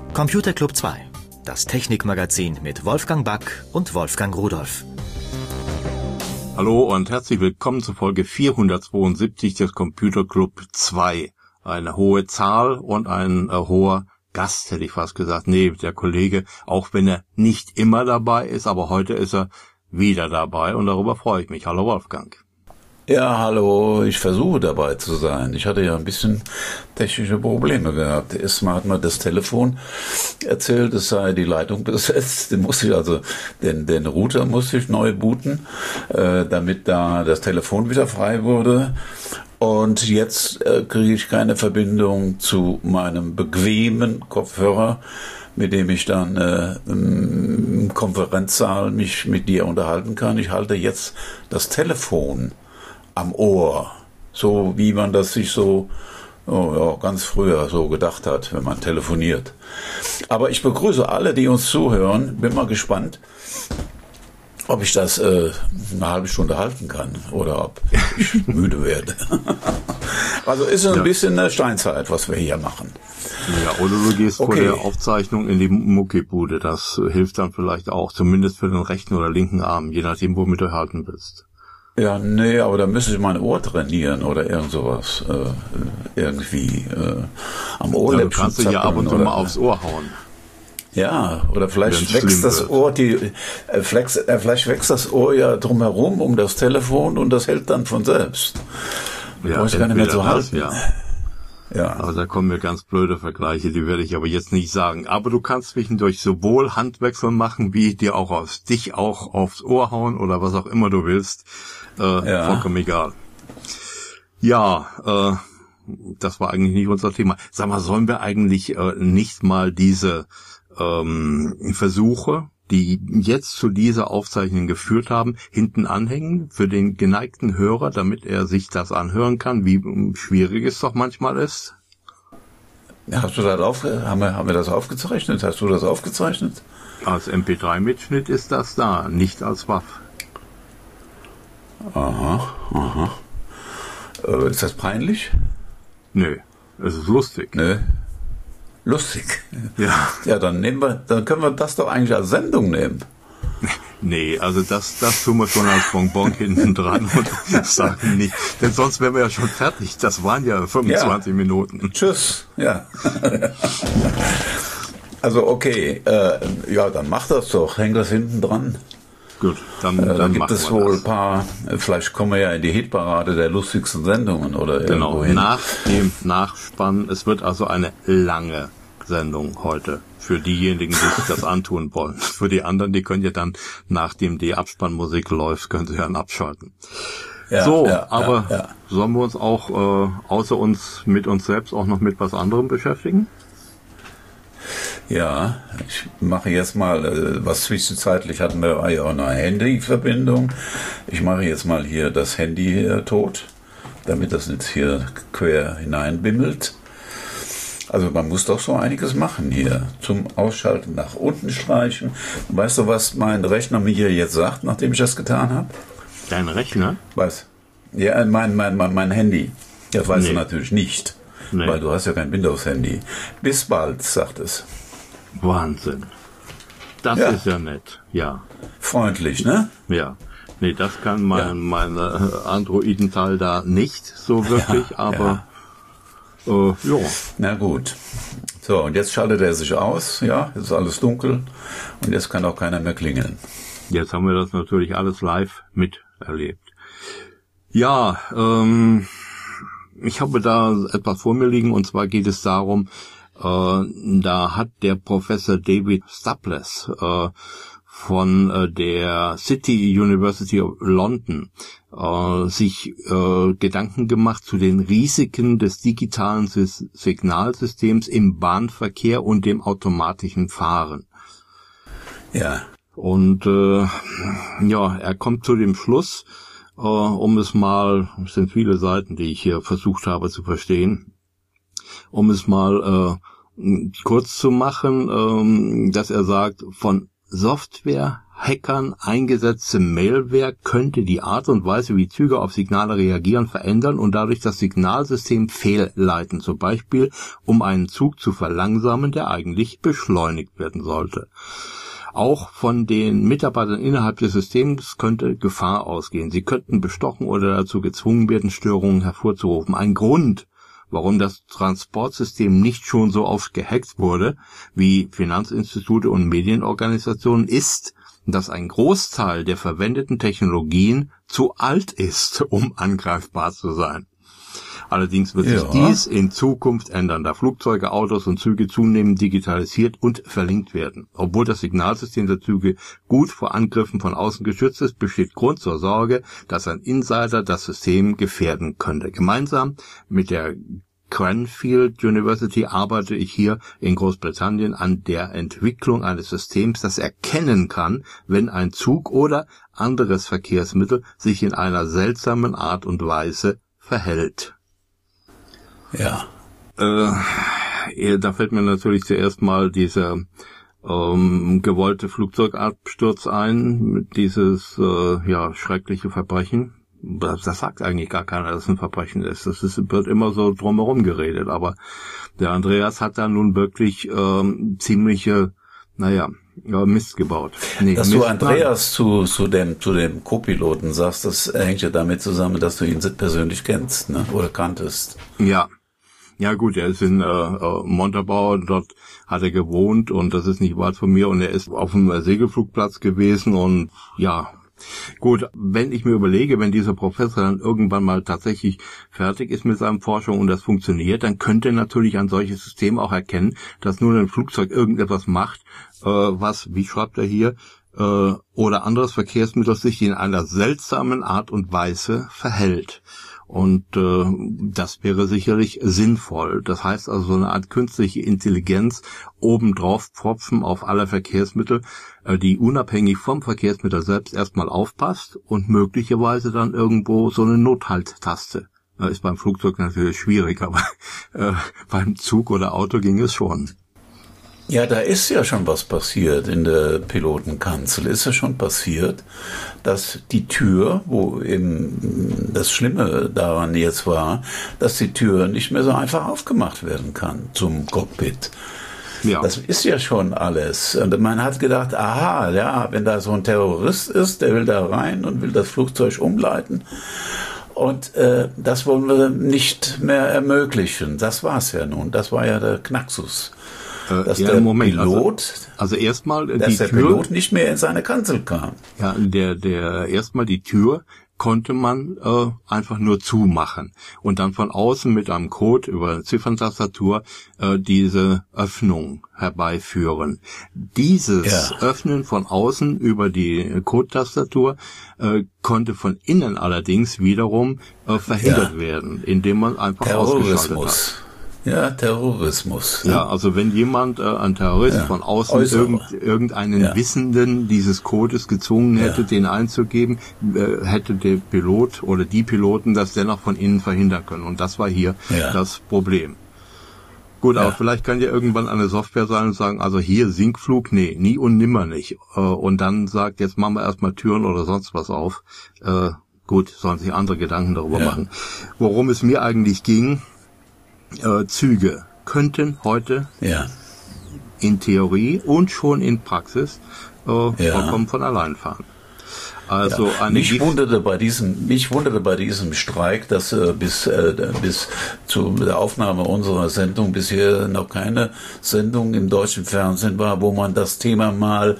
Computer Club 2, das Technikmagazin mit Wolfgang Back und Wolfgang Rudolph. Hallo und herzlich willkommen zur Folge 472 des Computer Club 2. Eine hohe Zahl und ein hoher Gast, hätte ich fast gesagt. Nee, der Kollege, auch wenn er nicht immer dabei ist, aber heute ist er wieder dabei und darüber freue ich mich. Hallo Wolfgang. Ja, hallo, ich versuche dabei zu sein. Ich hatte ja ein bisschen technische Probleme gehabt. Erstmal hat mir das Telefon erzählt, es sei die Leitung besetzt. Den Router musste ich neu booten, damit da das Telefon wieder frei wurde. Und jetzt kriege ich keine Verbindung zu meinem bequemen Kopfhörer, mit dem ich dann im Konferenzsaal mich mit dir unterhalten kann. Ich halte jetzt das Telefon am Ohr, so wie man das sich so ganz früher so gedacht hat, wenn man telefoniert. Aber ich begrüße alle, die uns zuhören. Bin mal gespannt, ob ich das eine halbe Stunde halten kann oder ob ich müde werde. Also ist ein bisschen eine Steinzeit, was wir hier machen. Ja, oder du gehst vor der Aufzeichnung in die Muckibude. Das hilft dann vielleicht auch, zumindest für den rechten oder linken Arm, je nachdem, womit du halten willst. Ja, nee, aber da müsste ich mein Ohr trainieren oder irgend sowas. Am Ohrläppchen. Du kannst dich ja ab und zu mal aufs Ohr hauen. Ja, oder vielleicht wächst das Ohr, vielleicht wächst das Ohr ja drumherum um das Telefon und das hält dann von selbst. Ja, brauche ich gar nicht mehr zu halten. Ja. Aber da kommen mir ganz blöde Vergleiche, die werde ich aber jetzt nicht sagen. Aber du kannst zwischendurch sowohl Handwechsel machen, wie dir dich auch aufs Ohr hauen oder was auch immer du willst. Vollkommen egal. Ja, das war eigentlich nicht unser Thema. Sag mal, sollen wir eigentlich nicht mal diese Versuche, die jetzt zu dieser Aufzeichnung geführt haben, hinten anhängen für den geneigten Hörer, damit er sich das anhören kann, wie schwierig es doch manchmal ist? Hast du das haben wir das aufgezeichnet? Hast du das aufgezeichnet? Als MP3-Mitschnitt ist das da, nicht als WAV. Aha. Ist das peinlich? Nö, es ist lustig. Nö. Lustig. Ja. Ja, dann können wir das doch eigentlich als Sendung nehmen. Nee, also das tun wir schon als Bonbon hinten dran und sagen nicht, denn sonst wären wir ja schon fertig. Das waren ja 25 Minuten. Tschüss, ja. Also okay, dann mach das doch, häng das hinten dran. Gut, dann gibt es wohl ein paar, vielleicht kommen wir ja in die Hitparade der lustigsten Sendungen oder irgendwo hin. Nach dem Nachspann, es wird also eine lange Sendung heute für diejenigen, die sich das antun wollen. Für die anderen, die können ja dann, nachdem die Abspannmusik läuft, können sie dann abschalten. Sollen wir uns auch außer uns mit uns selbst auch noch mit was anderem beschäftigen? Ja, ich mache jetzt mal, was zwischenzeitlich hatten wir ja auch eine Handyverbindung. Ich mache jetzt mal hier das Handy tot, damit das jetzt hier quer hineinbimmelt. Also man muss doch so einiges machen hier. Zum Ausschalten nach unten streichen. Weißt du, was mein Rechner mir hier jetzt sagt, nachdem ich das getan habe? Dein Rechner? Was? Ja, mein Handy. Das weißt du natürlich nicht. Nee. Weil du hast ja kein Windows-Handy. Bis bald, sagt es. Wahnsinn. Das ist ja nett, ja. Freundlich, ne? Ja. Nee, das kann mein Androidenteil da nicht so wirklich, aber ja. Na gut. So, und jetzt schaltet er sich aus, jetzt ist alles dunkel und jetzt kann auch keiner mehr klingeln. Jetzt haben wir das natürlich alles live miterlebt. Ja, ich habe da etwas vor mir liegen, und zwar geht es darum, da hat der Professor David Stubless von der City University of London sich Gedanken gemacht zu den Risiken des digitalen Signalsystems im Bahnverkehr und dem automatischen Fahren. Ja. Und er kommt zu dem Schluss, es sind viele Seiten, die ich hier versucht habe zu verstehen, um es mal kurz zu machen, dass er sagt, von Software, Hackern eingesetzte Malware könnte die Art und Weise, wie Züge auf Signale reagieren, verändern und dadurch das Signalsystem fehlleiten, zum Beispiel um einen Zug zu verlangsamen, der eigentlich beschleunigt werden sollte. Auch von den Mitarbeitern innerhalb des Systems könnte Gefahr ausgehen. Sie könnten bestochen oder dazu gezwungen werden, Störungen hervorzurufen. Ein Grund, warum das Transportsystem nicht schon so oft gehackt wurde wie Finanzinstitute und Medienorganisationen, ist, dass ein Großteil der verwendeten Technologien zu alt ist, um angreifbar zu sein. Allerdings wird sich dies in Zukunft ändern, da Flugzeuge, Autos und Züge zunehmend digitalisiert und verlinkt werden. Obwohl das Signalsystem der Züge gut vor Angriffen von außen geschützt ist, besteht Grund zur Sorge, dass ein Insider das System gefährden könnte. Gemeinsam mit der Cranfield University arbeite ich hier in Großbritannien an der Entwicklung eines Systems, das erkennen kann, wenn ein Zug oder anderes Verkehrsmittel sich in einer seltsamen Art und Weise verhält. Ja. Da fällt mir natürlich zuerst mal dieser gewollte Flugzeugabsturz ein, dieses schreckliche Verbrechen. Das sagt eigentlich gar keiner, dass es ein Verbrechen ist. Wird immer so drumherum geredet. Aber der Andreas hat da nun wirklich ziemliche, Mist gebaut. Dass du Andreas zu dem Co-Piloten sagst, das hängt ja damit zusammen, dass du ihn persönlich kennst, ne? Oder kanntest. Ja. Ja gut, er ist in Montabaur, dort hat er gewohnt und das ist nicht weit von mir und er ist auf dem Segelflugplatz gewesen und ja, gut, wenn ich mir überlege, wenn dieser Professor dann irgendwann mal tatsächlich fertig ist mit seiner Forschung und das funktioniert, dann könnte er natürlich ein solches System auch erkennen, dass nur ein Flugzeug irgendetwas macht, was, wie schreibt er hier, oder anderes Verkehrsmittel sich in einer seltsamen Art und Weise verhält. Und das wäre sicherlich sinnvoll. Das heißt also so eine Art künstliche Intelligenz obendrauf pfropfen auf alle Verkehrsmittel, die unabhängig vom Verkehrsmittel selbst erstmal aufpasst und möglicherweise dann irgendwo so eine Nothalttaste. Ist beim Flugzeug natürlich schwierig, aber beim Zug oder Auto ging es schon. Ja, da ist ja schon was passiert in der Pilotenkanzel. Ist ja schon passiert, dass die Tür, wo eben das Schlimme daran jetzt war, dass die Tür nicht mehr so einfach aufgemacht werden kann zum Cockpit. Ja. Das ist ja schon alles. Und man hat gedacht, aha, ja, wenn da so ein Terrorist ist, der will da rein und will das Flugzeug umleiten. Und das wollen wir nicht mehr ermöglichen. Das war's ja nun. Das war ja der Knaxus. Dass der Pilot, also erstmal dass der Pilot nicht mehr in seine Kanzel kam. Ja, erstmal die Tür konnte man einfach nur zumachen und dann von außen mit einem Code über eine Zifferntastatur diese Öffnung herbeiführen. Dieses Öffnen von außen über die Codetastatur konnte von innen allerdings wiederum verhindert werden, indem man einfach ausgeschaltet hat. Ja, Terrorismus. Ja, also wenn jemand, ein Terrorist von außen irgendeinen Wissenden dieses Codes gezwungen hätte, den einzugeben, hätte der Pilot oder die Piloten das dennoch von innen verhindern können. Und das war hier das Problem. Gut, aber vielleicht kann ja irgendwann eine Software sein und sagen, also hier Sinkflug, nee, nie und nimmer nicht. Und dann sagt, jetzt machen wir erstmal Türen oder sonst was auf. Gut, sollen sich andere Gedanken darüber machen. Worum es mir eigentlich ging, Züge könnten heute in Theorie und schon in Praxis vollkommen von allein fahren. Also mich wunderte bei diesem Streik, dass bis zu der Aufnahme unserer Sendung bisher noch keine Sendung im deutschen Fernsehen war, wo man das Thema mal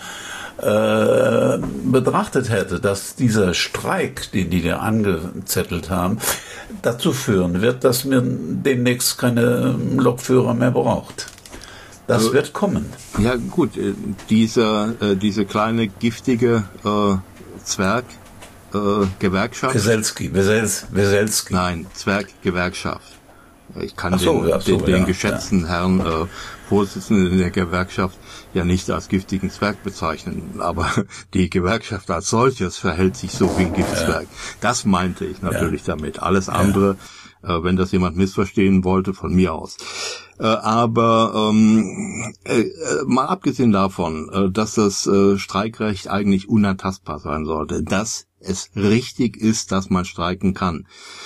betrachtet hätte, dass dieser Streik, den die da angezettelt haben, dazu führen wird, dass man demnächst keine Lokführer mehr braucht. Das wird kommen. Ja gut, diese kleine giftige Zwerggewerkschaft. Weselski. Nein, Zwerggewerkschaft. Ich kann den geschätzten Herrn Vorsitzenden der Gewerkschaft ja nicht als giftigen Zwerg bezeichnen, aber die Gewerkschaft als solches verhält sich so wie ein Giftzwerg. Das meinte ich natürlich damit. Alles andere, wenn das jemand missverstehen wollte, von mir aus. Aber mal abgesehen davon, dass das Streikrecht eigentlich unantastbar sein sollte, dass es richtig ist, dass man streiken kann,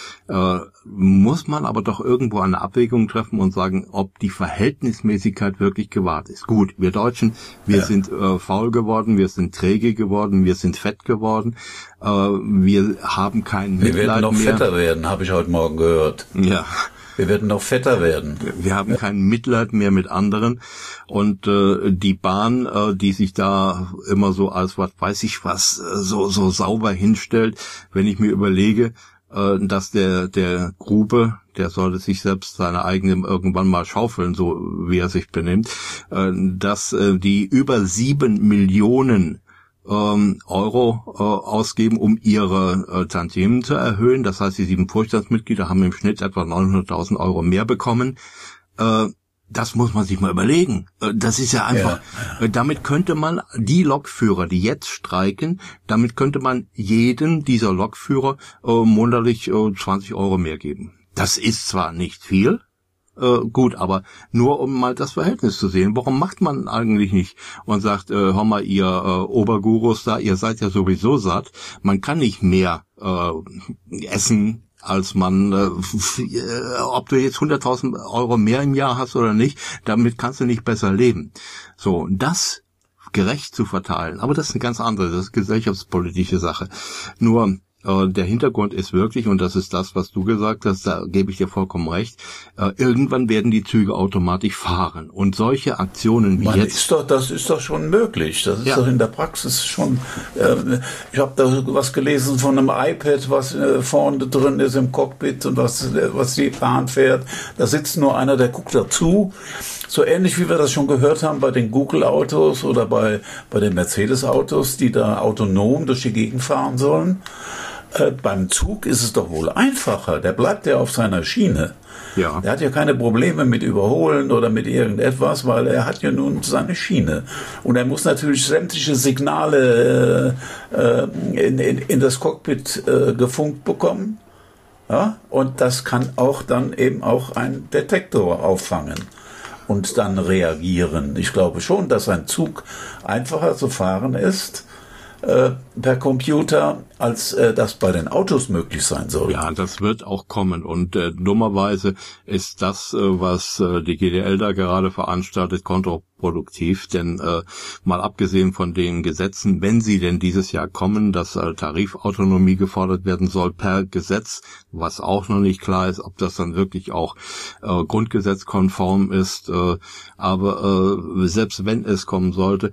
muss man aber doch irgendwo eine Abwägung treffen und sagen, ob die Verhältnismäßigkeit wirklich gewahrt ist. Gut, wir Deutschen, wir sind faul geworden, wir sind träge geworden, wir sind fett geworden, wir haben kein Mitleid mehr. Wir werden noch fetter werden, habe ich heute Morgen gehört. Ja. Wir werden noch fetter werden. Wir haben kein Mitleid mehr mit anderen. Und die Bahn, die sich da immer so als was weiß ich was so sauber hinstellt, wenn ich mir überlege, dass der Grube, der sollte sich selbst seine eigene irgendwann mal schaufeln, so wie er sich benimmt, dass die über 7 Millionen Euro ausgeben, um ihre Tantiemen zu erhöhen. Das heißt, die 7 Vorstandsmitglieder haben im Schnitt etwa 900.000 Euro mehr bekommen. Das muss man sich mal überlegen. Das ist ja einfach, damit könnte man die Lokführer, die jetzt streiken, damit könnte man jedem dieser Lokführer monatlich 20 Euro mehr geben. Das ist zwar nicht viel, gut, aber nur um mal das Verhältnis zu sehen. Warum macht man eigentlich nicht und sagt, hör mal, ihr Obergurus da, ihr seid ja sowieso satt, man kann nicht mehr essen, als man, ob du jetzt 100.000 Euro mehr im Jahr hast oder nicht, damit kannst du nicht besser leben. So, das gerecht zu verteilen, aber das ist eine ganz andere, das ist gesellschaftspolitische Sache. Nur, der Hintergrund ist wirklich, und das ist das, was du gesagt hast, da gebe ich dir vollkommen recht, irgendwann werden die Züge automatisch fahren. Und solche Aktionen wie jetzt... Das ist doch schon möglich. Das ist doch in der Praxis schon... ich habe da was gelesen von einem iPad, was vorne drin ist im Cockpit und was die Bahn fährt. Da sitzt nur einer, der guckt dazu. So ähnlich wie wir das schon gehört haben bei den Google-Autos oder bei den Mercedes-Autos, die da autonom durch die Gegend fahren sollen. Beim Zug ist es doch wohl einfacher. Der bleibt ja auf seiner Schiene. Ja. Der hat ja keine Probleme mit Überholen oder mit irgendetwas, weil er hat ja nun seine Schiene. Und er muss natürlich sämtliche Signale in das Cockpit gefunkt bekommen. Ja? Und das kann auch dann eben auch ein Detektor auffangen und dann reagieren. Ich glaube schon, dass ein Zug einfacher zu fahren ist per Computer, als das bei den Autos möglich sein soll. Ja, das wird auch kommen. Und dummerweise ist das, was die GDL da gerade veranstaltet, kontraproduktiv. Denn mal abgesehen von den Gesetzen, wenn sie denn dieses Jahr kommen, dass Tarifautonomie gefordert werden soll per Gesetz, was auch noch nicht klar ist, ob das dann wirklich auch grundgesetzkonform ist. Aber selbst wenn es kommen sollte,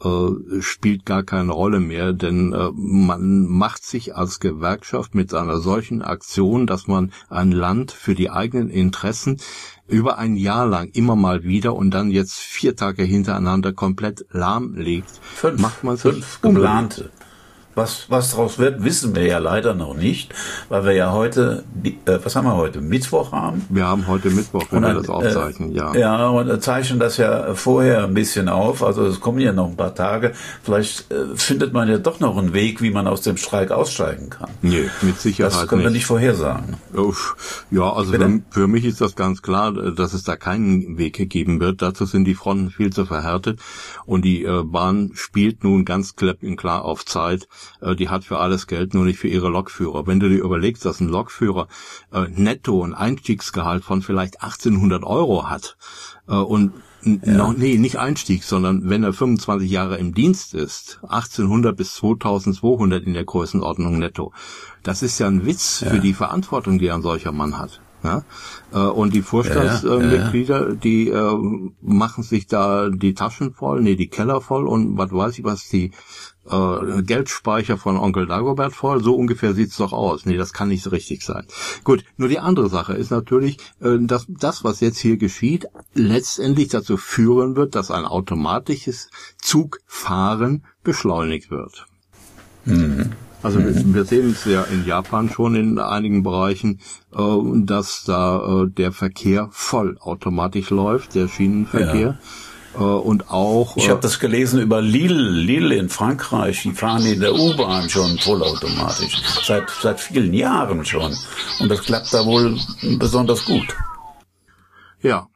spielt gar keine Rolle mehr, denn man macht sich als Gewerkschaft mit einer solchen Aktion, dass man ein Land für die eigenen Interessen über ein Jahr lang immer mal wieder und dann jetzt 4 Tage hintereinander komplett lahmlegt. 5 geplante. Was daraus wird, wissen wir ja leider noch nicht, weil wir ja heute, was haben wir heute, Mittwoch haben? Wir haben heute Mittwoch, wenn wir das aufzeichnen, ja. Ja, und zeichnen das ja vorher ein bisschen auf, also es kommen ja noch ein paar Tage, vielleicht findet man ja doch noch einen Weg, wie man aus dem Streik aussteigen kann. Nee, mit Sicherheit nicht. Das können wir nicht vorhersagen. Ja, also für mich ist das ganz klar, dass es da keinen Weg geben wird, dazu sind die Fronten viel zu verhärtet und die Bahn spielt nun ganz klipp und klar auf Zeit. Die hat für alles Geld, nur nicht für ihre Lokführer. Wenn du dir überlegst, dass ein Lokführer netto ein Einstiegsgehalt von vielleicht 1.800 Euro hat und nicht Einstieg, sondern wenn er 25 Jahre im Dienst ist, 1.800 bis 2.200 in der Größenordnung netto. Das ist ja ein Witz für die Verantwortung, die ein solcher Mann hat. Ja? Und die Vorstandsmitglieder, die machen sich da die Taschen voll, die Keller voll und was weiß ich was, die Geldspeicher von Onkel Dagobert voll, so ungefähr sieht's doch aus. Nee, das kann nicht so richtig sein. Gut, nur die andere Sache ist natürlich, dass das, was jetzt hier geschieht, letztendlich dazu führen wird, dass ein automatisches Zugfahren beschleunigt wird. Mhm. Also wir sehen es ja in Japan schon in einigen Bereichen, dass da der Verkehr vollautomatisch läuft, der Schienenverkehr. Ja. Und auch... Ich habe das gelesen über Lille in Frankreich, die fahren in der U-Bahn schon vollautomatisch, seit vielen Jahren schon. Und das klappt da wohl besonders gut. Ja.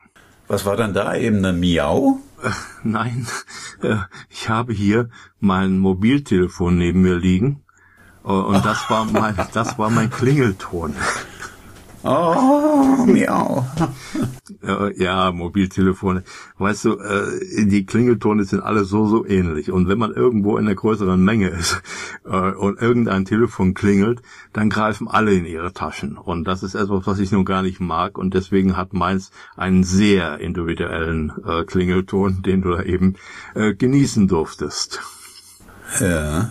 Was war dann da, eben eine Miau? Nein, ich habe hier mein Mobiltelefon neben mir liegen und das war mein Klingelton. Oh, miau. Ja, Mobiltelefone. Weißt du, die Klingeltone sind alle so ähnlich. Und wenn man irgendwo in einer größeren Menge ist und irgendein Telefon klingelt, dann greifen alle in ihre Taschen. Und das ist etwas, was ich nun gar nicht mag. Und deswegen hat meins einen sehr individuellen Klingelton, den du da eben genießen durftest. Ja.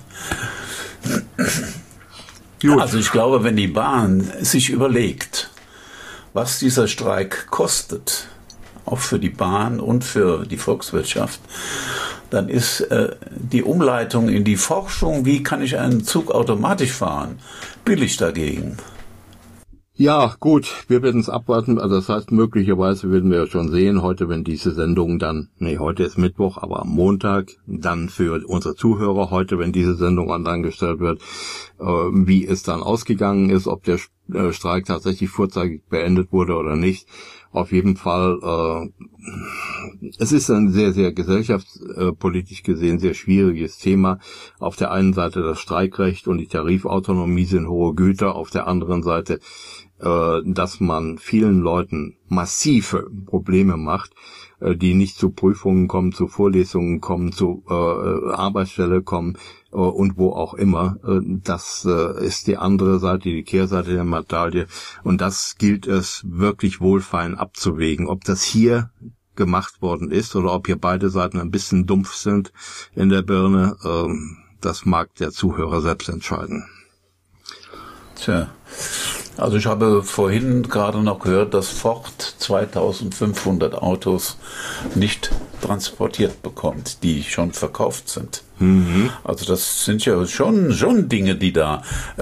Gut. Also ich glaube, wenn die Bahn sich überlegt, was dieser Streik kostet, auch für die Bahn und für die Volkswirtschaft, dann ist die Umleitung in die Forschung, wie kann ich einen Zug automatisch fahren, billig dagegen. Ja, gut, wir werden es abwarten. Also das heißt, möglicherweise werden wir schon sehen, heute, wenn diese Sendung dann, heute ist Mittwoch, aber am Montag, dann für unsere Zuhörer heute, wenn diese Sendung online gestellt wird, wie es dann ausgegangen ist, ob der Streik tatsächlich vorzeitig beendet wurde oder nicht. Auf jeden Fall, es ist ein sehr, sehr gesellschaftspolitisch gesehen sehr schwieriges Thema. Auf der einen Seite das Streikrecht und die Tarifautonomie sind hohe Güter, auf der anderen Seite dass man vielen Leuten massive Probleme macht, die nicht zu Prüfungen kommen, zu Vorlesungen kommen, zu Arbeitsstelle kommen und wo auch immer. Das ist die andere Seite, die Kehrseite der Medaille. Und das gilt es wirklich wohlfeil abzuwägen, ob das hier gemacht worden ist oder ob hier beide Seiten ein bisschen dumpf sind in der Birne. Das mag der Zuhörer selbst entscheiden. Tja. Also ich habe vorhin gerade noch gehört, dass Ford 2500 Autos nicht transportiert bekommt, die schon verkauft sind. Mhm. Also das sind ja schon Dinge, die da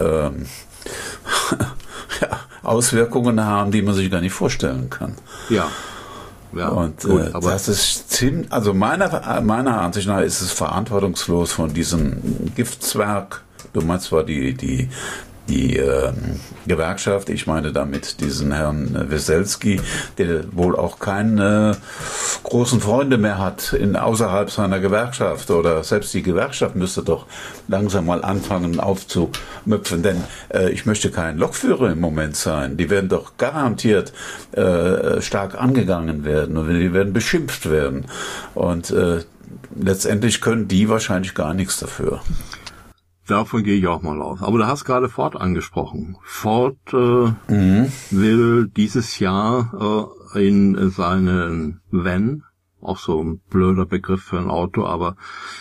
Auswirkungen haben, die man sich gar nicht vorstellen kann. Ja. Und gut, aber das ist ziemlich, also meiner Ansicht nach ist es verantwortungslos von diesem Giftzwerg. Du meinst zwar die Gewerkschaft, ich meine damit diesen Herrn Weselski, der wohl auch keine großen Freunde mehr hat außerhalb seiner Gewerkschaft, oder selbst die Gewerkschaft müsste doch langsam mal anfangen aufzumüpfen, denn ich möchte kein Lokführer im Moment sein. Die werden doch garantiert stark angegangen werden und die werden beschimpft werden und letztendlich können die wahrscheinlich gar nichts dafür. Davon gehe ich auch mal aus. Aber du hast gerade Ford angesprochen. Ford will dieses Jahr in seinen Van, auch so ein blöder Begriff für ein Auto, aber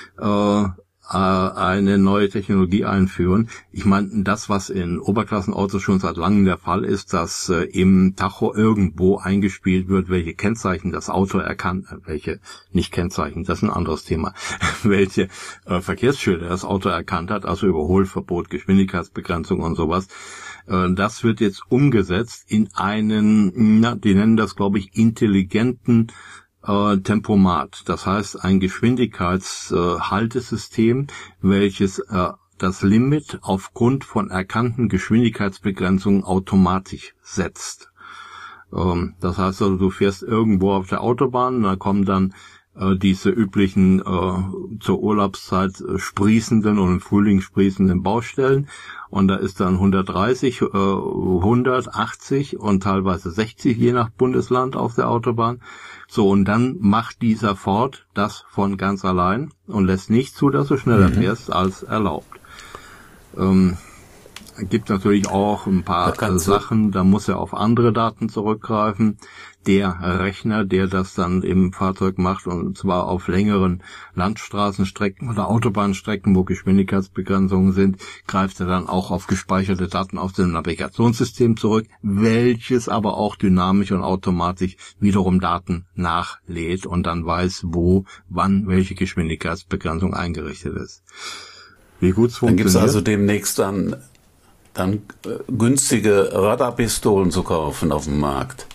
eine neue Technologie einführen. Ich meine, das, was in Oberklassenautos schon seit langem der Fall ist, dass im Tacho irgendwo eingespielt wird, welche Kennzeichen das Auto erkannt, welche nicht Kennzeichen, das ist ein anderes Thema, welche Verkehrsschilder das Auto erkannt hat, also Überholverbot, Geschwindigkeitsbegrenzung und sowas. Das wird jetzt umgesetzt in einen, die nennen das, glaube ich, intelligenten Tempomat, das heißt ein Geschwindigkeitshaltesystem, welches das Limit aufgrund von erkannten Geschwindigkeitsbegrenzungen automatisch setzt. Das heißt also, du fährst irgendwo auf der Autobahn, da kommen dann diese üblichen zur Urlaubszeit sprießenden und im Frühling sprießenden Baustellen und da ist dann 130, 180 und teilweise 60 je nach Bundesland auf der Autobahn. So, und dann macht dieser Ford das von ganz allein und lässt nicht zu, dass du schneller fährst als erlaubt. Gibt natürlich auch ein paar Sachen, da muss er auf andere Daten zurückgreifen. Der Rechner, der das dann im Fahrzeug macht, und zwar auf längeren Landstraßenstrecken oder Autobahnstrecken, wo Geschwindigkeitsbegrenzungen sind, greift er dann auch auf gespeicherte Daten aus dem Navigationssystem zurück, welches aber auch dynamisch und automatisch wiederum Daten nachlädt und dann weiß, wo, wann welche Geschwindigkeitsbegrenzung eingerichtet ist. Wie gut es funktioniert. Dann gibt es also demnächst dann günstige Radarpistolen zu kaufen auf dem Markt.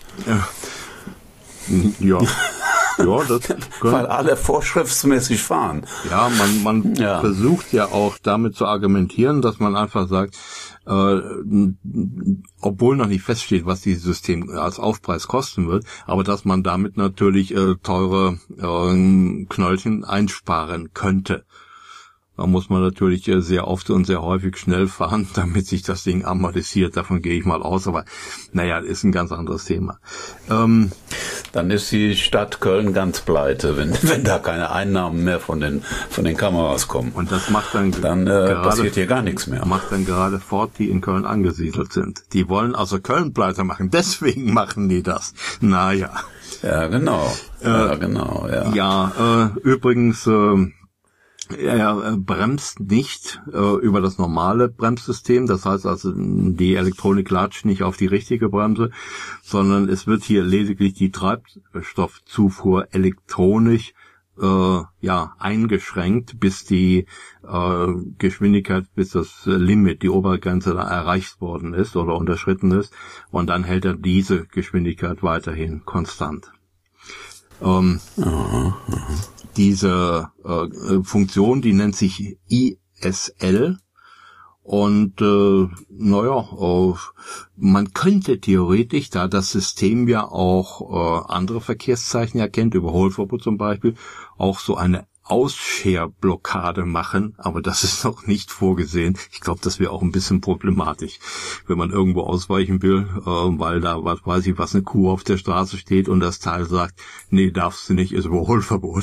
Ja, das weil alle vorschriftsmäßig fahren. Ja, man versucht ja auch damit zu argumentieren, dass man einfach sagt, obwohl noch nicht feststeht, was dieses System als Aufpreis kosten wird, aber dass man damit natürlich teure Knöllchen einsparen könnte. Da muss man natürlich sehr oft und sehr häufig schnell fahren, damit sich das Ding amortisiert. Davon gehe ich mal aus. Aber naja, ist ein ganz anderes Thema. Dann ist die Stadt Köln ganz pleite, wenn da keine Einnahmen mehr von den Kameras kommen. Und das macht dann passiert hier gar nichts mehr. Macht dann gerade Ford, die in Köln angesiedelt sind. Die wollen also Köln pleite machen. Deswegen machen die das. Naja. Ja, genau. Übrigens, er bremst nicht über das normale Bremssystem, das heißt also, die Elektronik latscht nicht auf die richtige Bremse, sondern es wird hier lediglich die Treibstoffzufuhr elektronisch eingeschränkt, bis die Geschwindigkeit, bis das Limit, die Obergrenze da erreicht worden ist oder unterschritten ist, und dann hält er diese Geschwindigkeit weiterhin konstant. Diese Funktion, die nennt sich ISL, und man könnte theoretisch, da das System ja auch andere Verkehrszeichen erkennt, Überholverbot zum Beispiel, auch so eine Ausscherblockade machen, aber das ist noch nicht vorgesehen. Ich glaube, das wäre auch ein bisschen problematisch, wenn man irgendwo ausweichen will, weil da, was eine Kuh auf der Straße steht und das Teil sagt, nee, darfst du nicht, ist Überholverbot.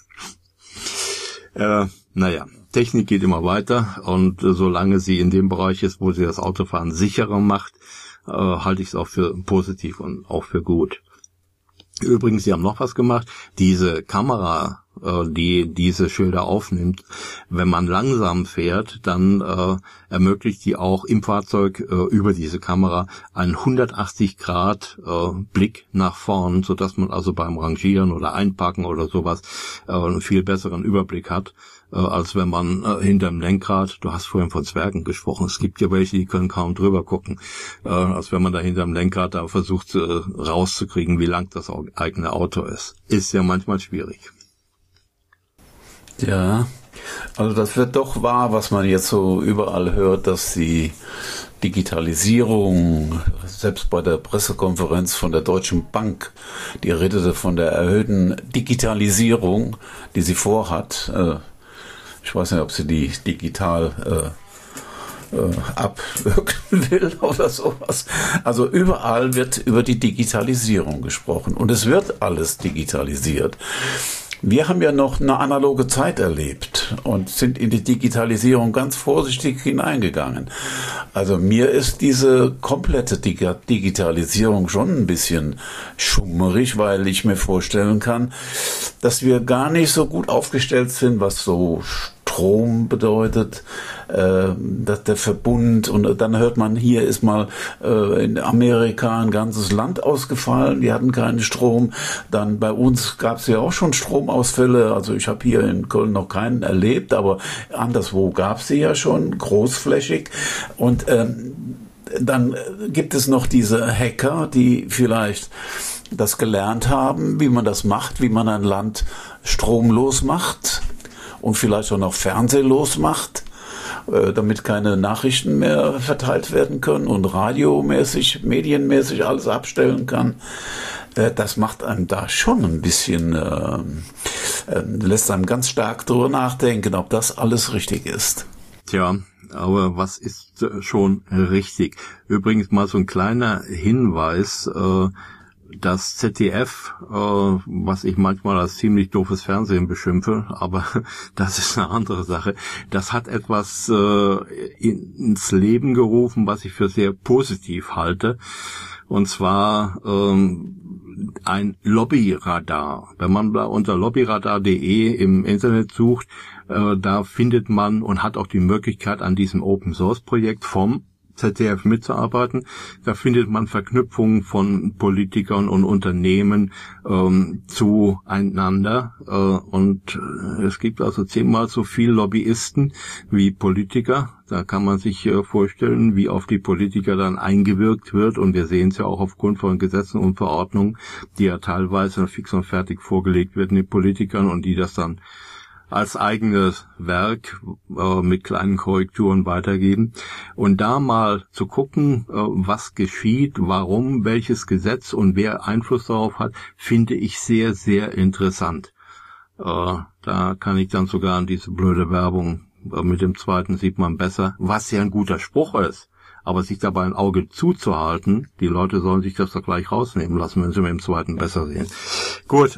Technik geht immer weiter, und solange sie in dem Bereich ist, wo sie das Autofahren sicherer macht, halte ich es auch für positiv und auch für gut. Übrigens, sie haben noch was gemacht. Diese Kamera, die diese Schilder aufnimmt, wenn man langsam fährt, dann ermöglicht die auch im Fahrzeug über diese Kamera einen 180 Grad Blick nach vorn, sodass man also beim Rangieren oder Einparken oder sowas einen viel besseren Überblick hat, als wenn man hinterm Lenkrad, du hast vorhin von Zwergen gesprochen, es gibt ja welche, die können kaum drüber gucken, als wenn man da hinterm Lenkrad da versucht rauszukriegen, wie lang das eigene Auto ist. Ist ja manchmal schwierig. Ja, also das wird doch wahr, was man jetzt so überall hört, dass die Digitalisierung, selbst bei der Pressekonferenz von der Deutschen Bank, die redete von der erhöhten Digitalisierung, die sie vorhat. Ich weiß nicht, ob sie die digital abwirken will oder sowas. Also überall wird über die Digitalisierung gesprochen, und es wird alles digitalisiert. Wir haben ja noch eine analoge Zeit erlebt und sind in die Digitalisierung ganz vorsichtig hineingegangen. Also mir ist diese komplette Digitalisierung schon ein bisschen schummerig, weil ich mir vorstellen kann, dass wir gar nicht so gut aufgestellt sind, was so Strom bedeutet, dass der Verbund, und dann hört man, hier ist mal in Amerika ein ganzes Land ausgefallen, die hatten keinen Strom. Dann bei uns gab es ja auch schon Stromausfälle, also ich habe hier in Köln noch keinen erlebt, aber anderswo gab es sie ja schon, großflächig. Und dann gibt es noch diese Hacker, die vielleicht das gelernt haben, wie man das macht, wie man ein Land stromlos macht und vielleicht auch noch fernsehlos macht, damit keine Nachrichten mehr verteilt werden können und radiomäßig, medienmäßig alles abstellen kann. Das macht einem da schon ein bisschen, lässt einem ganz stark drüber nachdenken, ob das alles richtig ist. Tja, aber was ist schon richtig? Übrigens mal so ein kleiner Hinweis, das ZDF, was ich manchmal als ziemlich doofes Fernsehen beschimpfe, aber das ist eine andere Sache, das hat etwas ins Leben gerufen, was ich für sehr positiv halte, und zwar ein Lobbyradar. Wenn man da unter lobbyradar.de im Internet sucht, da findet man und hat auch die Möglichkeit, an diesem Open-Source-Projekt vom ZDF mitzuarbeiten. Da findet man Verknüpfungen von Politikern und Unternehmen zueinander, und es gibt also 10-mal so viel Lobbyisten wie Politiker. Da kann man sich vorstellen, wie auf die Politiker dann eingewirkt wird, und wir sehen es ja auch aufgrund von Gesetzen und Verordnungen, die ja teilweise fix und fertig vorgelegt werden den Politikern und die das dann als eigenes Werk mit kleinen Korrekturen weitergeben und da mal zu gucken, was geschieht, warum, welches Gesetz und wer Einfluss darauf hat, finde ich sehr, sehr interessant. Da kann ich dann sogar an diese blöde Werbung mit dem zweiten sieht man besser, was ja ein guter Spruch ist. Aber sich dabei ein Auge zuzuhalten, die Leute sollen sich das doch gleich rausnehmen lassen, wenn sie mit dem zweiten besser sehen. Gut,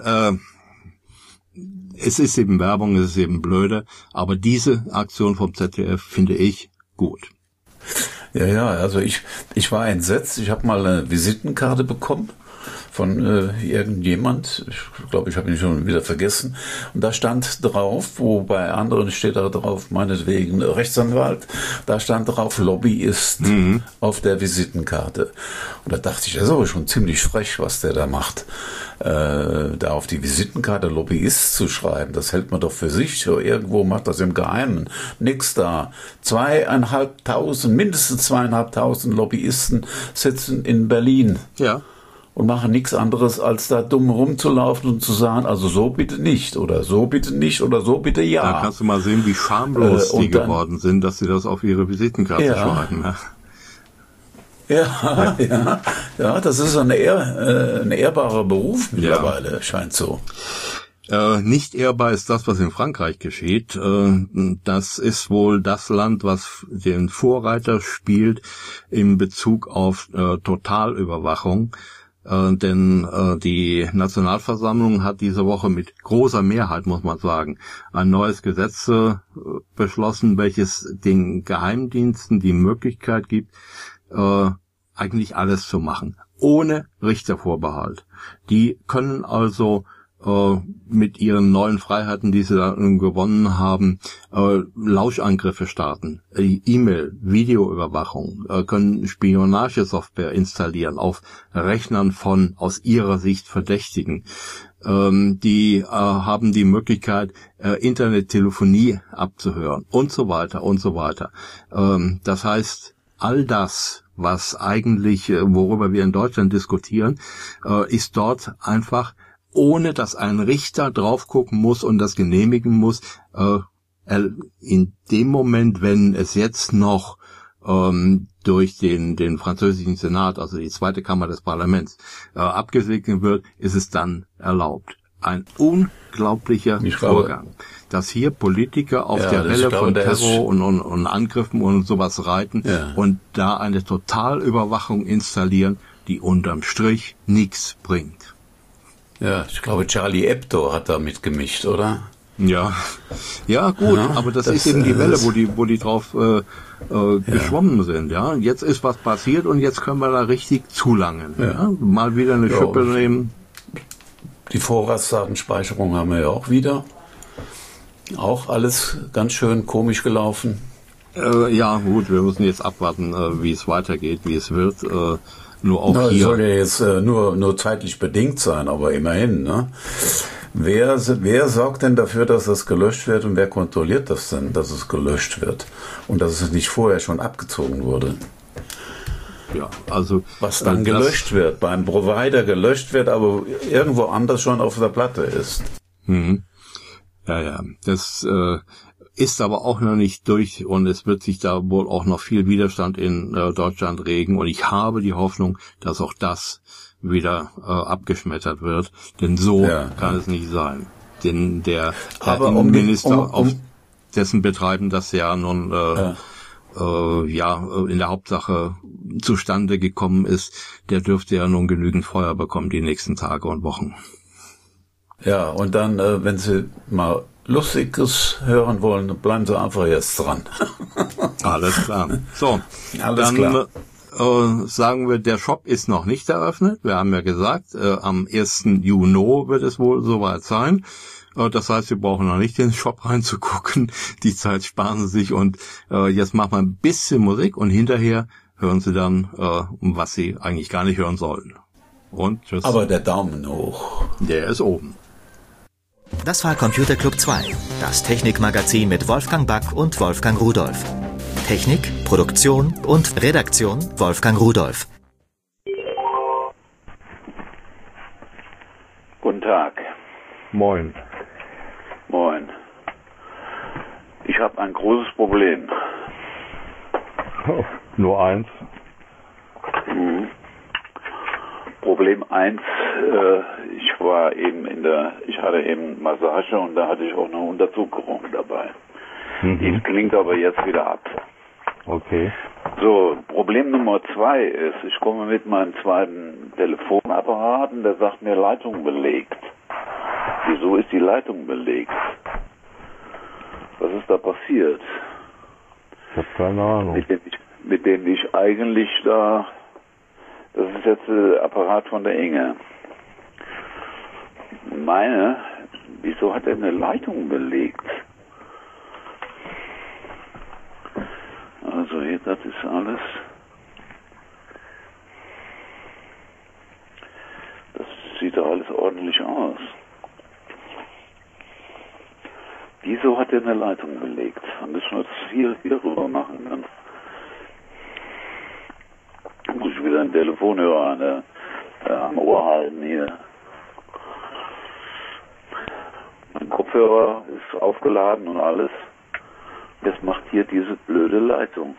es ist eben Werbung, es ist eben blöde, aber diese Aktion vom ZDF finde ich gut. Ja, also ich war entsetzt. Ich habe mal eine Visitenkarte bekommen von irgendjemand, ich glaube, ich habe ihn schon wieder vergessen, und da stand drauf, wo bei anderen steht da drauf, meinetwegen Rechtsanwalt, da stand drauf Lobbyist auf der Visitenkarte. Und da dachte ich, das ist aber schon ziemlich frech, was der da macht. Da auf die Visitenkarte Lobbyist zu schreiben, das hält man doch für sich. Irgendwo macht das im Geheimen. Nix da. Mindestens 2.500 Lobbyisten sitzen in Berlin. Ja. Und machen nichts anderes, als da dumm rumzulaufen und zu sagen, also so bitte nicht oder so bitte nicht oder so bitte ja. Da kannst du mal sehen, wie schamlos die geworden sind, dass sie das auf ihre Visitenkarte schreiben. Ja, das ist ein ehrbarer Beruf mittlerweile, scheint so. Nicht ehrbar ist das, was in Frankreich geschieht. Das ist wohl das Land, was den Vorreiter spielt in Bezug auf Totalüberwachung. Denn die Nationalversammlung hat diese Woche mit großer Mehrheit, muss man sagen, ein neues Gesetz beschlossen, welches den Geheimdiensten die Möglichkeit gibt, eigentlich alles zu machen, ohne Richtervorbehalt. Die können also mit ihren neuen Freiheiten, die sie da gewonnen haben, Lauschangriffe starten, E-Mail, Videoüberwachung, können Spionagesoftware installieren auf Rechnern von aus ihrer Sicht Verdächtigen. Die haben die Möglichkeit, Internettelefonie abzuhören und so weiter und so weiter. Das heißt, all das, was eigentlich, worüber wir in Deutschland diskutieren, ist dort einfach, ohne dass ein Richter drauf gucken muss und das genehmigen muss, in dem Moment, wenn es jetzt noch durch den französischen Senat, also die zweite Kammer des Parlaments, abgesegnet wird, ist es dann erlaubt. Ein unglaublicher Vorgang, dass hier Politiker auf der Welle von Terror und Angriffen und sowas reiten und da eine Totalüberwachung installieren, die unterm Strich nichts bringt. Ja, ich glaube, Charlie Hebdo hat da mitgemischt, oder? Ja, gut, aber das ist eben die Welle, wo die drauf geschwommen sind, ja. Jetzt ist was passiert und jetzt können wir da richtig zulangen. Ja? Mal wieder eine Schippe nehmen. Die Vorratsdatenspeicherung haben wir ja auch wieder. Auch alles ganz schön komisch gelaufen. Ja, gut, wir müssen jetzt abwarten, wie es weitergeht, wie es wird. Nur auch hier. Soll ja jetzt nur zeitlich bedingt sein, aber immerhin, ne? Wer sorgt denn dafür, dass das gelöscht wird und wer kontrolliert das denn, dass es gelöscht wird und dass es nicht vorher schon abgezogen wurde? Ja, also was dann gelöscht wird, beim Provider gelöscht wird, aber irgendwo anders schon auf der Platte ist. Ja, das ist aber auch noch nicht durch und es wird sich da wohl auch noch viel Widerstand in Deutschland regen und ich habe die Hoffnung, dass auch das wieder abgeschmettert wird, denn so kann es nicht sein. Denn der Innenminister, auf dessen Betreiben das ja nun in der Hauptsache zustande gekommen ist, der dürfte ja nun genügend Feuer bekommen die nächsten Tage und Wochen. Ja, und dann, wenn Sie mal Lustiges hören wollen, bleiben Sie einfach jetzt dran. Alles klar. So, alles klar. Sagen wir, der Shop ist noch nicht eröffnet. Wir haben ja gesagt, am 1. Juni wird es wohl soweit sein. Das heißt, wir brauchen noch nicht in den Shop reinzugucken. Die Zeit sparen Sie sich und jetzt machen wir ein bisschen Musik und hinterher hören Sie dann, was Sie eigentlich gar nicht hören sollen. Und tschüss. Aber der Daumen hoch. Der ist oben. Das war Computer Club 2, das Technikmagazin mit Wolfgang Back und Wolfgang Rudolph. Technik, Produktion und Redaktion Wolfgang Rudolph. Guten Tag. Moin. Moin. Ich habe ein großes Problem. Oh, nur eins. Problem 1, ich hatte eben Massage und da hatte ich auch eine Unterzuckerung dabei. Die klingt aber jetzt wieder ab. Okay. So, Problem Nummer 2 ist, ich komme mit meinem zweiten Telefonapparat und der sagt mir Leitung belegt. Wieso ist die Leitung belegt? Was ist da passiert? Ich habe keine Ahnung. Mit dem ich eigentlich da, das ist jetzt der Apparat von der Inge. Meine, wieso hat er eine Leitung belegt? Also hier, das ist alles. Das sieht doch alles ordentlich aus. Wieso hat er eine Leitung belegt? Und das schon hier rüber machen kann. Muss ich wieder einen Telefonhörer am Ohr halten hier. Mein Kopfhörer ist aufgeladen und alles. Jetzt macht hier diese blöde Leitung.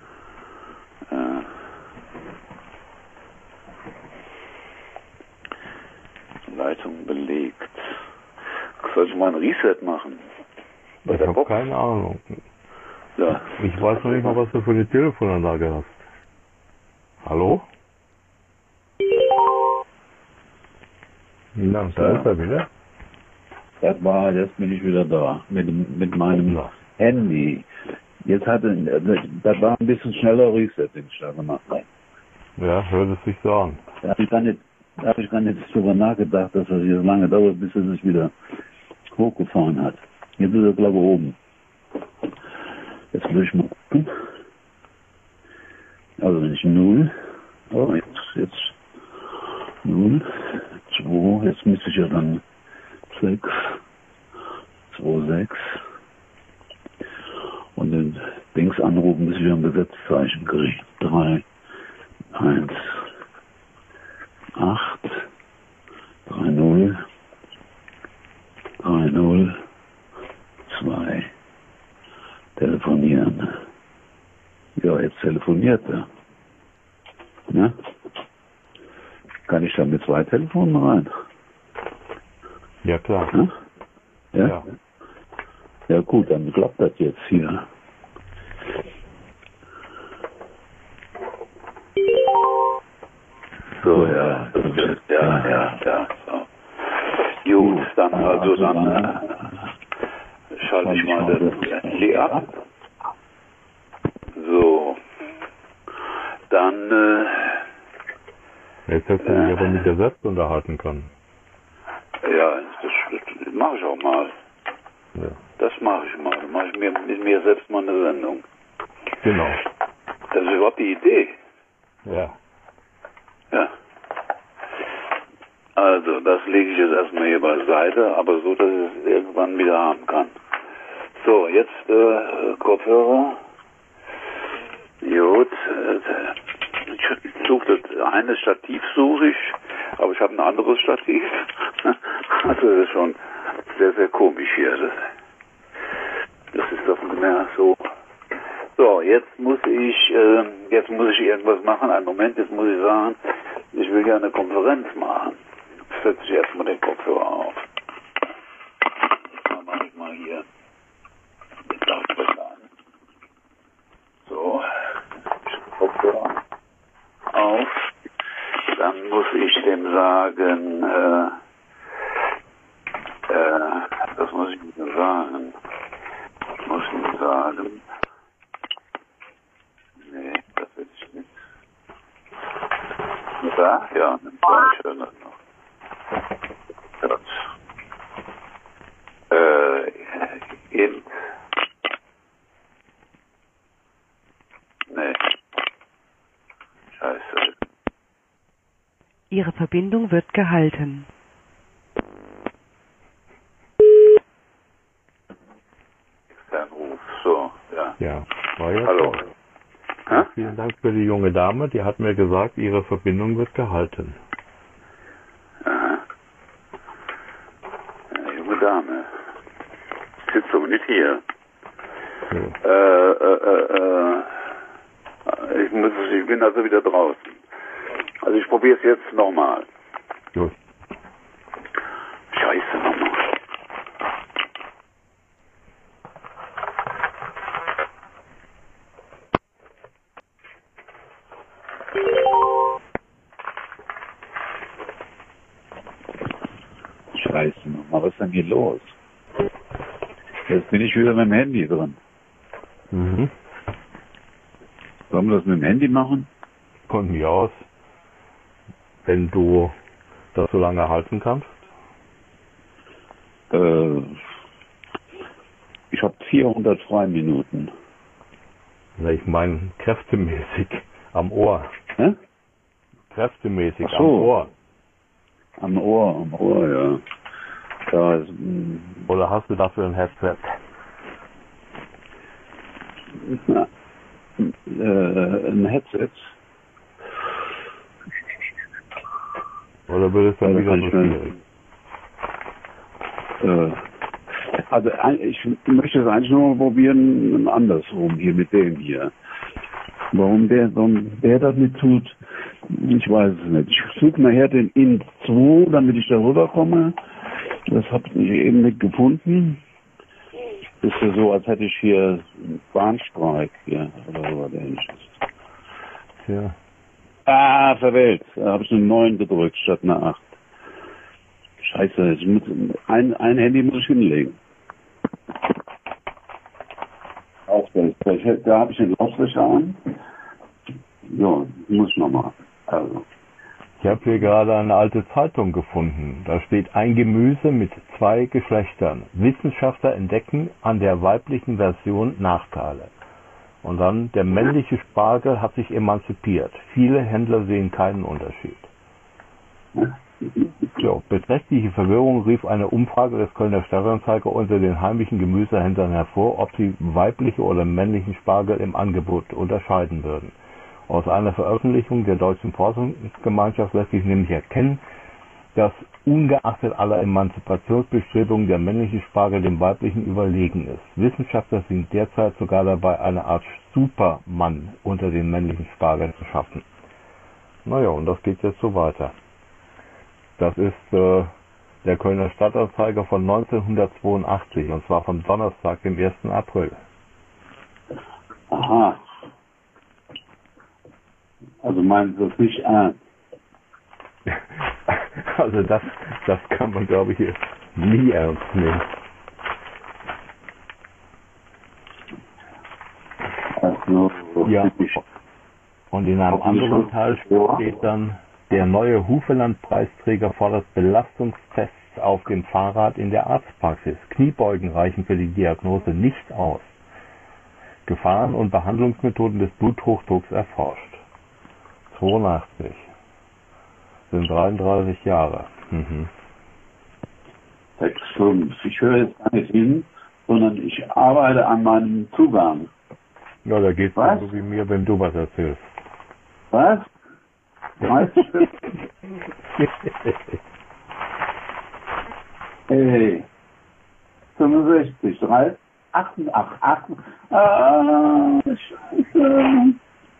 Leitung belegt. Soll ich mal ein Reset machen? Ich habe keine Ahnung. Ja. Ich weiß noch nicht mal, was du für eine Telefonanlage hast. Hallo? Na, da ist er wieder. Jetzt bin ich wieder da. Mit meinem Handy. Das war ein bisschen schneller Reset, den ich da gemacht habe. Ja, hört es sich so an. Da habe ich gar nicht drüber nachgedacht, dass das hier lange dauert, bis er sich wieder hochgefahren hat. Jetzt ist er, glaube ich, oben. Jetzt will ich mal gucken. Also wenn ich 0, jetzt 0, 2, jetzt müsste ich ja dann 6, 2, 6 und den Dings anrufen, bis ich ein Gesetzzeichen kriege. 3, 1, 8, 3, 0, 3, 0, 2, telefonieren. Ja, jetzt telefoniert er. Ne? Kann ich da mit 2 Telefonen rein? Ja, klar. Ne? Ja? Ja. Ja gut, dann klappt das jetzt hier. So, ja. So. Gut, dann schalte ich mal das Handy ab. So. Dann, Jetzt hättest du dich aber mit dir selbst unterhalten können. ja, das mache ich auch mal. Ja. Das mache ich mal. Dann mache ich mit mir selbst mal eine Sendung. Genau. Das ist überhaupt die Idee. Ja. Ja. Also, das lege ich jetzt erstmal hier beiseite, aber so, dass ich es irgendwann wieder haben kann. So, jetzt Kopfhörer. Gut. Ich suche das eine Stativ, suche ich, aber ich habe ein anderes Stativ. Also das ist schon sehr, sehr komisch hier. Das ist doch nicht mehr so. So, jetzt muss ich irgendwas machen. Einen Moment, jetzt muss ich sagen, ich will ja eine Konferenz machen. Jetzt setze ich erstmal den Kopfhörer auf. Dann mache ich mal hier den Lautsprecher an. So, Kopfhörer auf. Dann muss ich dem sagen, das muss ich ihm sagen. Ich muss ihm sagen, nee, das will ich nicht. Da? Ja, dann sage ich ja das noch. Das. Nee. Scheiße. Ihre Verbindung wird gehalten. Externruf, so, ja. Ja, war ja Hallo. toll. Vielen Dank für die junge Dame, die hat mir gesagt, ihre Verbindung wird gehalten. Aha. Eine junge Dame. Sitzt aber nicht hier. Ich bin also wieder draußen. Also ich probiere es jetzt nochmal. Gut. Scheiße nochmal. Scheiße nochmal, was ist denn hier los? Jetzt bin ich wieder mit dem Handy drin. Mhm. Sollen wir das mit dem Handy machen? Von mir aus, wenn du das so lange halten kannst. Ich habe 400 Freiminuten. Na, ich meine kräftemäßig am Ohr. Hä? Kräftemäßig Ach so. am Ohr. Am Ohr, ja. Da ist, Oder hast du dafür ein Headset? ein Headset. Oder wird es dann wieder so schwierig? Also ich möchte es eigentlich nur mal probieren, andersrum hier mit dem hier. Warum der das nicht tut, ich weiß es nicht. Ich suche nachher den IN 2, damit ich da rüberkomme. Das habe ich eben nicht gefunden. Ist ja so, als hätte ich hier Bahnstreik hier oder so was Ähnliches. Ja. Ah, verwählt. Da habe ich eine 9 gedrückt statt eine 8. Scheiße, ein Handy muss ich hinlegen. Da habe ich den Lautsprecher an. Ja, muss ich nochmal. Also. Ich habe hier gerade eine alte Zeitung gefunden. Da steht ein Gemüse mit 2 Geschlechtern. Wissenschaftler entdecken an der weiblichen Version Nachteile. Und dann, der männliche Spargel hat sich emanzipiert. Viele Händler sehen keinen Unterschied. Ja, beträchtliche Verwirrung rief eine Umfrage des Kölner Stadtanzeiger unter den heimischen Gemüsehändlern hervor, ob sie weibliche oder männlichen Spargel im Angebot unterscheiden würden. Aus einer Veröffentlichung der Deutschen Forschungsgemeinschaft lässt sich nämlich erkennen, dass ungeachtet aller Emanzipationsbestrebungen der männliche Spargel dem weiblichen überlegen ist. Wissenschaftler sind derzeit sogar dabei, eine Art Supermann unter den männlichen Spargeln zu schaffen. Naja, und das geht jetzt so weiter. Das ist der Kölner Stadtanzeiger von 1982, und zwar vom Donnerstag, dem 1. April. Aha. Also meinen Sie das nicht ernst? Also das kann man, glaube ich, hier nie ernst nehmen. Also, Ja. Und in einem anderen Teil steht dann, der neue Hufeland-Preisträger fordert Belastungstests auf dem Fahrrad in der Arztpraxis. Kniebeugen reichen für die Diagnose nicht aus. Gefahren und Behandlungsmethoden des Bluthochdrucks erforscht. 82. Sind 33 Jahre. Mhm. 6, 5. Ich höre jetzt gar nicht hin, sondern ich arbeite an meinem Zugang. Ja, da geht's Was? so wie mir, wenn du was erzählst. Was? Meinst du? Hey. 65, 3, 88. Scheiße.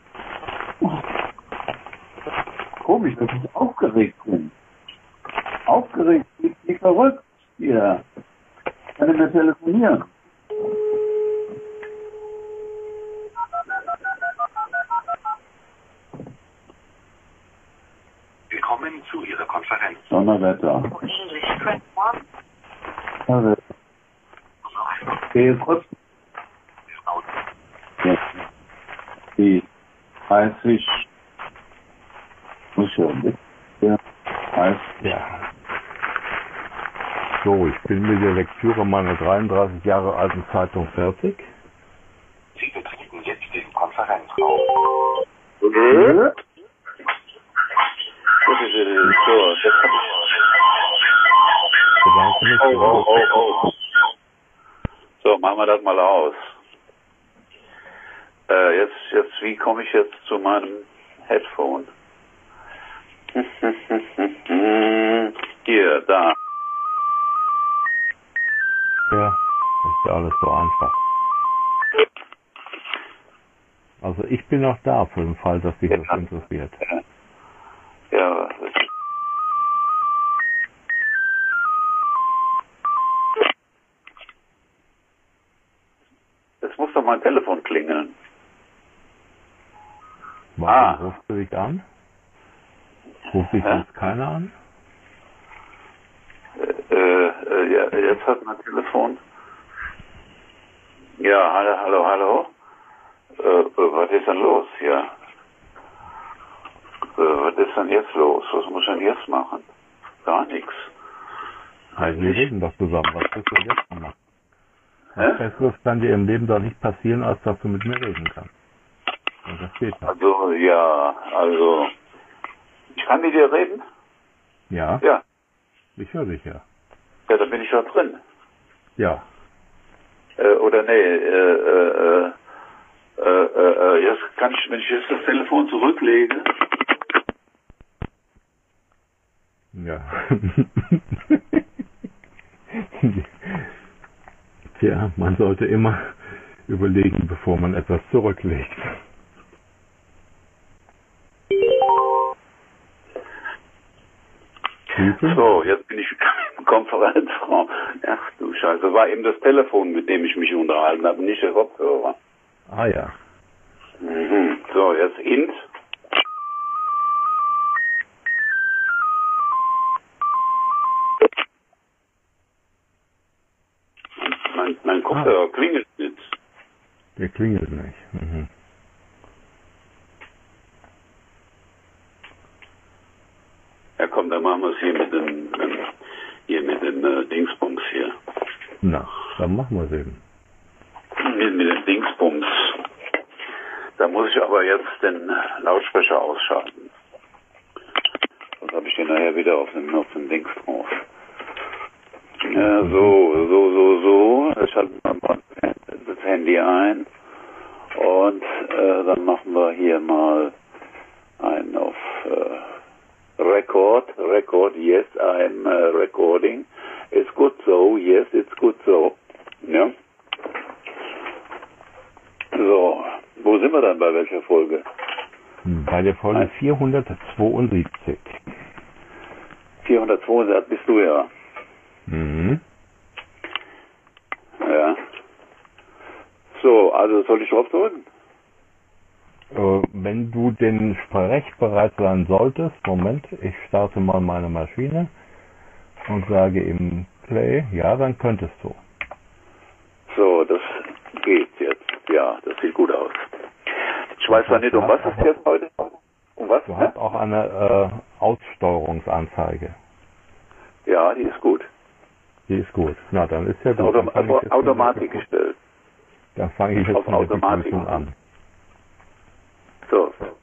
Komisch, dass ich aufgeregt bin. Aufgeregt, wie verrückt hier. Ich kann nicht mehr telefonieren. Willkommen zu Ihrer Konferenz. Donnerwetter. Also, kurz. Ja. Die 30. Muss schon. Ja. 30. Ja. So, ich bin mit der Lektüre meiner 33 Jahre alten Zeitung fertig. Sie betreten jetzt den Konferenzraum. Mhm. So, machen wir das mal aus. Jetzt, wie komme ich jetzt zu meinem Headphone? Hier, da. Ja, ist ja alles so einfach. Also ich bin noch da für den Fall, dass dich das interessiert. Ja. Es muss doch mein Telefon klingeln. Warum rufst du dich an? Ruft dich jetzt keiner an? Ja, jetzt hat mein Telefon. Ja, hallo. Was ist denn los? Ja. Was ist denn jetzt los? Was muss ich denn jetzt machen? Gar nichts. Also wir reden doch zusammen. Was willst du jetzt machen? Was Besseres kann dir im Leben doch nicht passieren, als dass du mit mir reden kannst. Und das steht da. Also, ich kann mit dir reden? Ja? Ja. Ich höre dich ja. Ja, da bin ich doch drin. Ja. Oder nee, jetzt kann ich, wenn ich jetzt das Telefon zurücklege. Ja. Tja, man sollte immer überlegen, bevor man etwas zurücklegt. So, jetzt bin ich im Konferenzraum. Ach du Scheiße, das war eben das Telefon, mit dem ich mich unterhalten habe, nicht der Kopfhörer. Ah ja. So, jetzt int. Mein Kopfhörer klingelt nicht. Der klingelt nicht. Mhm. Ja komm, dann machen wir es hier mit den Dingsbums hier. Na, dann machen wir es eben. Mit den Dingsbums. Da muss ich aber jetzt den Lautsprecher ausschalten. Sonst habe ich den nachher wieder auf dem Dings drauf. Ja, so. Ich schalte mal das Handy ein. Und dann machen wir hier mal einen auf Record, yes, I'm recording. It's good so, yes, it's good so. Ja. So, wo sind wir dann bei welcher Folge? Bei der Folge 472. 472 bist du ja. Mhm. Ja. So, also soll ich drauf drücken? Wenn du den Sprechbereit sein solltest, Moment, ich starte mal meine Maschine und sage im Play, ja, dann könntest du. So, das geht jetzt. Ja, das sieht gut aus. Ich weiß zwar nicht, um was es jetzt heute. Um was? Du hast auch eine Aussteuerungsanzeige. Ja, die ist gut. Die ist gut. Na, dann ist ja gut. Automatik gestellt. Dann fange ich jetzt auf mit der Automatik Begrüßung an. So.